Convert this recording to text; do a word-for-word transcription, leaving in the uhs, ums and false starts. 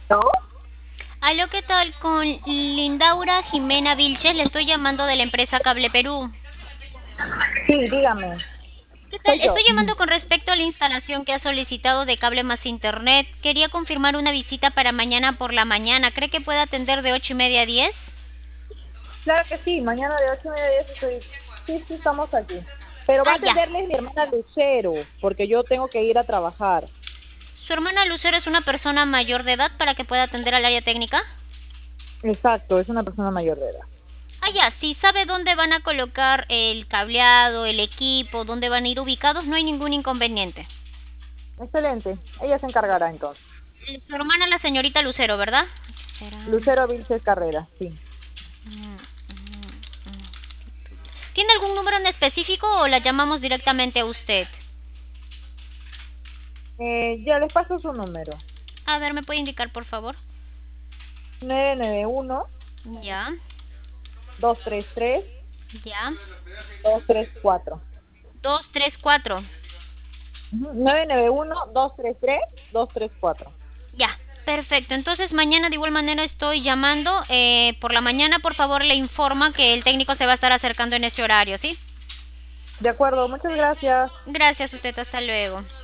¿No? Aló, ¿qué tal? Con Lindaura Jimena Vilches, le estoy llamando de la empresa Cable Perú. Sí, dígame. ¿Qué tal? Soy yo. Estoy llamando con respecto a la instalación que ha solicitado de cable más internet. Quería confirmar una visita para mañana por la mañana. ¿Cree que puede atender de ocho y media a diez? Claro que sí, mañana de ocho y media a diez estoy. Sí, sí, estamos aquí. Pero va a Ah, ya. atenderles mi hermana Lucero, porque yo tengo que ir a trabajar. ¿Su hermana Lucero es una persona mayor de edad para que pueda atender al área técnica? Exacto, es una persona mayor de edad. Ah, ya. Si sabe dónde van a colocar el cableado, el equipo, dónde van a ir ubicados, no hay ningún inconveniente. Excelente. Ella se encargará entonces. Eh, Su hermana, la señorita Lucero, ¿verdad? ¿Será? Lucero Vilches Carrera, sí. ¿Tiene algún número en específico o la llamamos directamente a usted? Eh, ya les paso su número. A ver, ¿me puede indicar, por favor? nueve nueve uno, Ya, dos tres tres, ya. dos tres cuatro. Dos, tres, cuatro. nueve nueve uno, dos tres tres, dos tres cuatro. Ya, perfecto. Entonces mañana de igual manera estoy llamando. Eh, por la mañana, por favor, le informa que el técnico se va a estar acercando en ese horario, ¿sí? De acuerdo, muchas gracias. Gracias a usted, hasta luego.